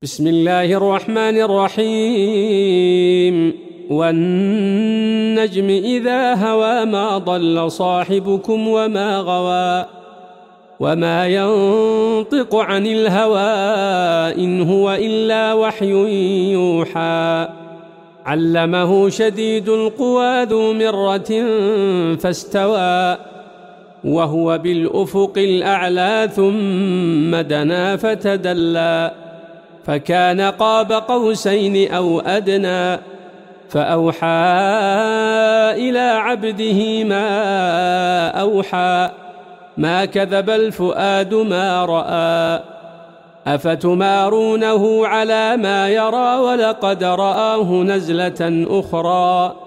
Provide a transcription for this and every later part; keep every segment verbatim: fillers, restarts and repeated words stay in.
بسم الله الرحمن الرحيم والنجم إذا هوى ما ضل صاحبكم وما غوى وما ينطق عن الهوى إن هو إلا وحي يوحى علمه شديد القوى ذو مرة فاستوى وهو بالأفق الأعلى ثم دنا فتدلى فكان قاب قوسين أو أدنى فأوحى إلى عبده ما أوحى ما كذب الفؤاد ما رأى أفتمارونه على ما يرى ولقد رآه نزلة أخرى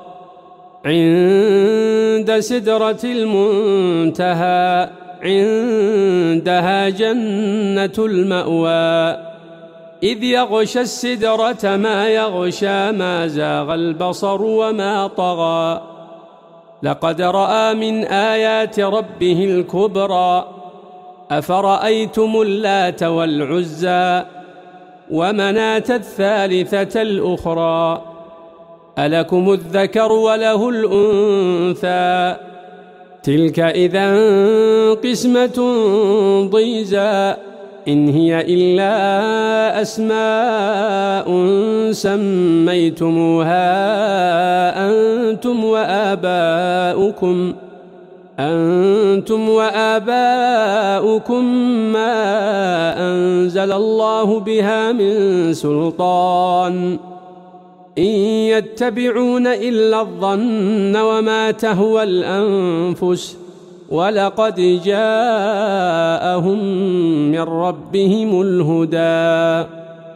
عند سدرة المنتهى عندها جنة المأوى إذ يغشى السدرة ما يغشى ما زاغ البصر وما طغى لقد رأى من آيات ربه الكبرى أفرأيتم اللات والعزى ومناة الثالثة الأخرى ألكم الذكر وله الأنثى تلك إذا قسمة ضيزى إن هي إلا أسماء سميتموها أنتم وآباؤكم أنتم وآباؤكم ما أنزل الله بها من سلطان إن يتبعون إلا الظن وما تهوى الأنفس ولقد جاءهم من ربهم الهدى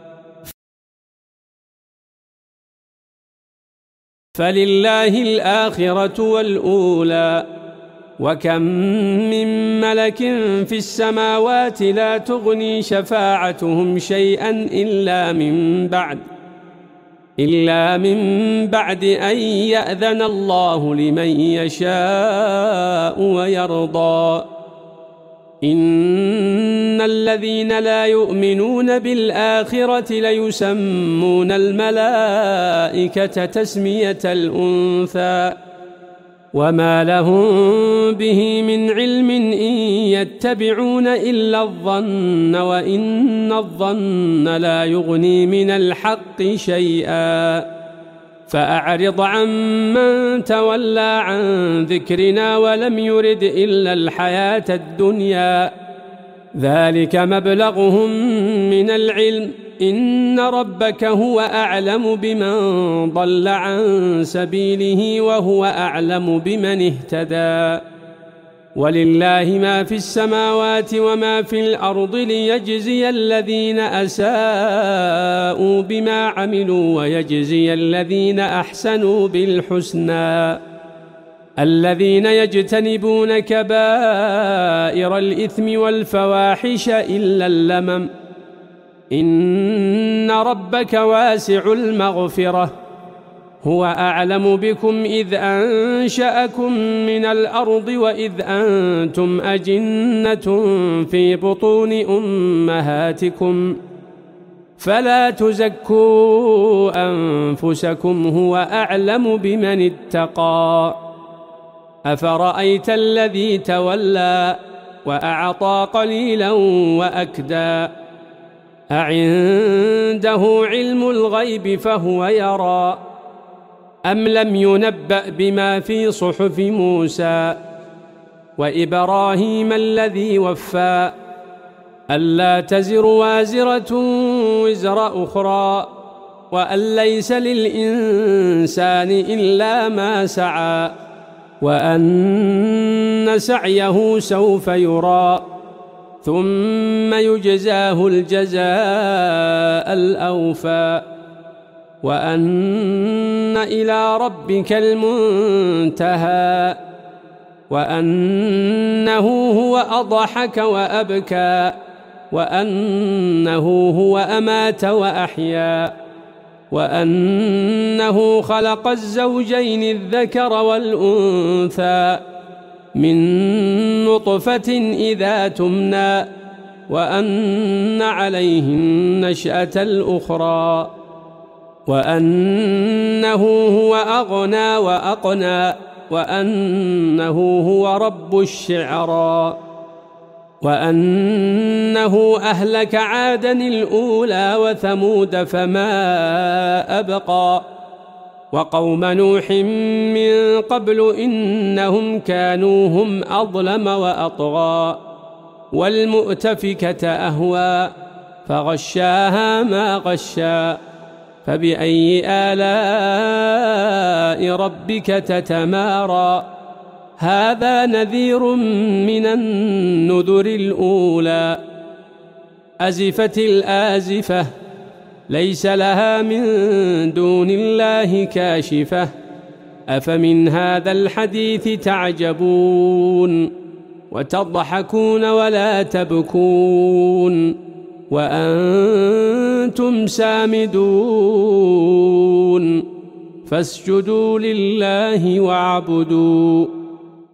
فلله الآخرة والأولى وكم من ملك في السماوات لا تغني شفاعتهم شيئا إلا من بعد إلا من بعد أن يأذن الله لمن يشاء ويرضى إن الذين لا يؤمنون بالآخرة ليسمون الملائكة تسمية الأنثى وما لهم به من علم إن يتبعون إلا الظن وإن الظن لا يغني من الحق شيئا فأعرض عن من تولى عن ذكرنا ولم يرد إلا الحياة الدنيا ذلك مبلغهم من العلم إن ربك هو أعلم بمن ضل عن سبيله وهو أعلم بمن اهتدى ولله ما في السماوات وما في الأرض ليجزي الذين أساءوا بما عملوا ويجزي الذين أحسنوا بالحسنى الذين يجتنبون كبائر الإثم والفواحش إلا اللمم إن ربك واسع المغفرة هو أعلم بكم إذ أنشأكم من الأرض وإذ أنتم أجنة في بطون أمهاتكم فلا تزكوا أنفسكم هو أعلم بمن اتقى أفرأيت الذي تولى وأعطى قليلا وأكدى أعنده علم الغيب فهو يرى أم لم ينبأ بما في صحف موسى وإبراهيم الذي وفى ألا تزر وازرة وزر أخرى وأن ليس للإنسان إلا ما سعى وأن سعيه سوف يرى ثم يجزاه الجزاء الأوفى وأن إلى ربك المنتهى وأنه هو أضحك وأبكى وأنه هو أمات وأحيا وأنه خلق الزوجين الذكر والأنثى من نطفة إذا تمنى وأن عليه النشأة الأخرى وأنه هو أغنى وأقنى وأنه هو رب الشعرى وأنه أهلك عادا الأولى وثمود فما أبقى وقوم نوح من قبل إنهم كانوا هم أظلم وأطغى والمؤتفكة أهوى فغشاها ما غشا فبأي آلاء ربك تتمارى هذا نذير من النذر الأولى أزفت الآزفة ليس لها من دون الله كاشفة أفمن هذا الحديث تعجبون وتضحكون ولا تبكون وأنتم سامدون فاسجدوا لله واعبدوا